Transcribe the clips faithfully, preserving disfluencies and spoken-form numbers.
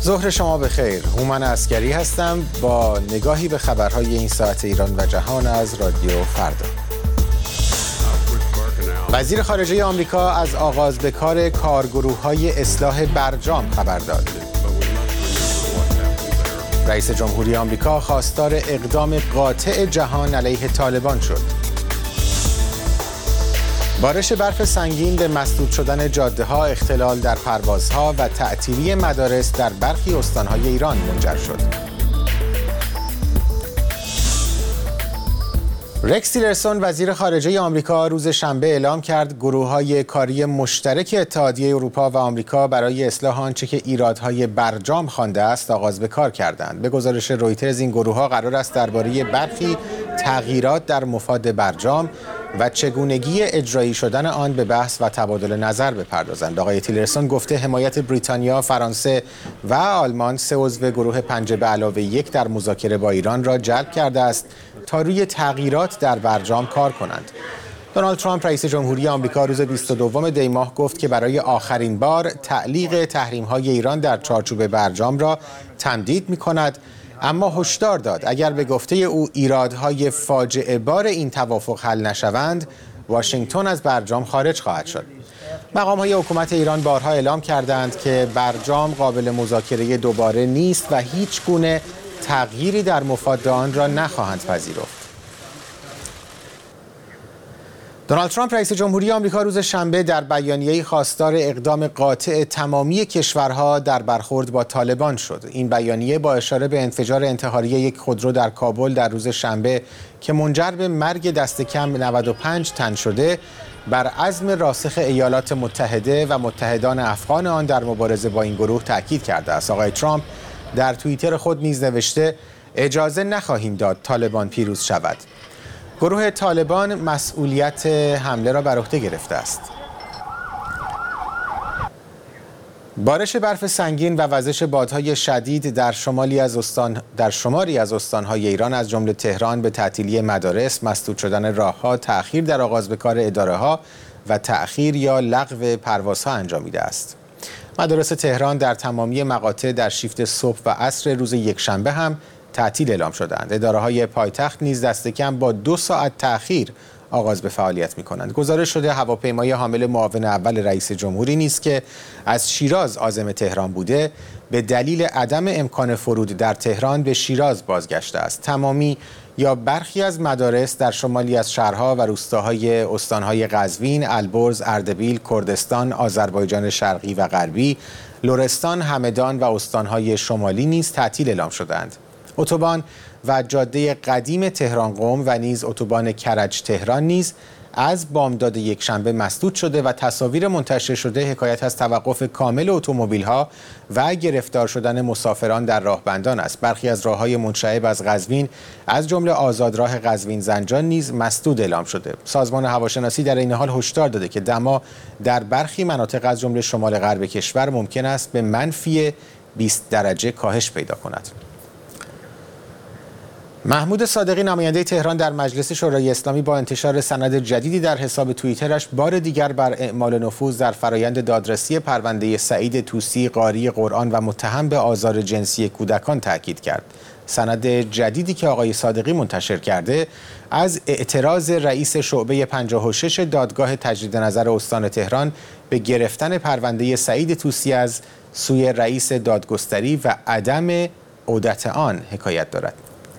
ظهر شما بخیر. هومن عسکری هستم با نگاهی به خبرهای این ساعت ایران و جهان از رادیو فردا. وزیر خارجه آمریکا از آغاز به کار کارگروه‌های اصلاح برجام خبر داد. رئیس جمهوری آمریکا خواستار اقدام قاطع جهان علیه طالبان شد. بارش برف سنگین به مسدود شدن جاده‌ها، اختلال در پروازها و تعطیلی مدارس در برخی استان‌های ایران منجر شد. رکس تیلرسون وزیر خارجه آمریکا روز شنبه اعلام کرد گروه‌های کاری مشترک اتحادیه اروپا و آمریکا برای اصلاح آنچه که ایرادهای برجام خوانده است آغاز به کار کردند. به گزارش رویترز این گروه‌ها قرار است درباره برخی تغییرات در مفاد برجام و چگونگی اجرایی شدن آن به بحث و تبادل نظر بپردازند. آقای تیلرسون گفته حمایت بریتانیا، فرانسه و آلمان سه عضو گروه پنج به علاوه یک در مذاکره با ایران را جلب کرده است تا روی تغییرات در برجام کار کنند. دونالد ترامپ رئیس جمهوری آمریکا روز بیست و دوم دی ماه گفت که برای آخرین بار تعلیق تحریم‌های ایران در چارچوب برجام را تمدید می‌کند، اما هشدار داد اگر به گفته او ایرادهای فاجعه بار این توافق حل نشوند، واشنگتن از برجام خارج خواهد شد. مقام‌های حکومت ایران بارها اعلام کردند که برجام قابل مذاکره دوباره نیست و هیچ گونه تغییری در مفاد آن را نخواهند پذیرفت. دونالد ترامپ رئیس جمهوری آمریکا روز شنبه در بیانیه‌ای خواستار اقدام قاطع تمامی کشورها در برخورد با طالبان شد. این بیانیه با اشاره به انفجار انتحاری یک خودرو در کابل در روز شنبه که منجر به مرگ دست کم نود و پنج تن شده، بر عزم راسخ ایالات متحده و متحدان افغان آن در مبارزه با این گروه تاکید کرده است. آقای ترامپ در توییتر خود نیز نوشته اجازه نخواهیم داد طالبان پیروز شود. گروه طالبان مسئولیت حمله را بر عهده گرفته است. بارش برف سنگین و وزش بادهای شدید در شمالی از استان در شماری از استان‌های ایران از جمله تهران به تعطیلی مدارس، مسدود شدن راه‌ها، تأخیر در آغاز به کار اداره‌ها و تأخیر یا لغو پروازها انجامیده است. مدارس تهران در تمامی مقاطع در شیفت صبح و عصر روز یکشنبه هم تعطیل اعلام شدند. اداره‌های پایتخت نیز دست کم با دو ساعت تأخیر آغاز به فعالیت می‌کنند. گزارش شده هواپیمای حامل معاون اول رئیس جمهوری نیز که از شیراز عازم تهران بوده، به دلیل عدم امکان فرود در تهران به شیراز بازگشته است. تمامی یا برخی از مدارس در شمالی از شهرها و روستاهای استان‌های قزوین، البرز، اردبیل، کردستان، آذربایجان شرقی و غربی، لرستان، همدان و استان‌های شمالی نیز تعطیل اعلام شدند. اتوبان و جاده قدیم تهران قم و نیز اتوبان کرج تهران نیز از بامداد یکشنبه مسدود شده و تصاویر منتشر شده حکایت از توقف کامل اتومبیل‌ها و گرفتار شدن مسافران در راهبندان است. برخی از راه‌های منشعب از قزوین از جمله آزادراه قزوین زنجان نیز مسدود اعلام شده. سازمان هواشناسی در این حال هشدار داده که دما در برخی مناطق از جمله شمال غرب کشور ممکن است به منفی بیست درجه کاهش پیدا کند. محمود صادقی نماینده تهران در مجلس شورای اسلامی با انتشار سند جدیدی در حساب توییترش بار دیگر بر اعمال نفوذ در فرایند دادرسی پرونده سعید طوسی قاری قرآن و متهم به آزار جنسی کودکان تاکید کرد. سند جدیدی که آقای صادقی منتشر کرده از اعتراض رئیس شعبه پنجاه و شش دادگاه تجدید نظر استان تهران به گرفتن پرونده سعید طوسی از سوی رئیس دادگستری و عدم عودت آن حکایت دارد.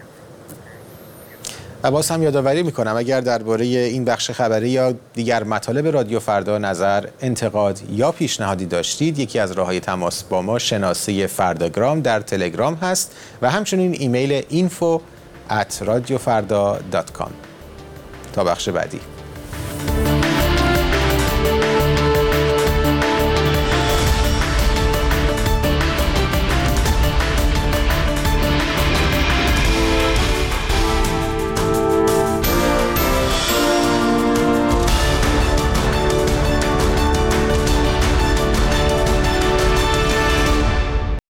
و باز هم یادآوری میکنم اگر درباره این بخش خبری یا دیگر مطالب رادیو فردا نظر، انتقاد یا پیشنهادی داشتید، یکی از راه‌های تماس با ما شناسه فرداگرام در تلگرام هست و همچنین ایمیل اینفو ات رادیو فردا دات کام. تا بخش بعدی.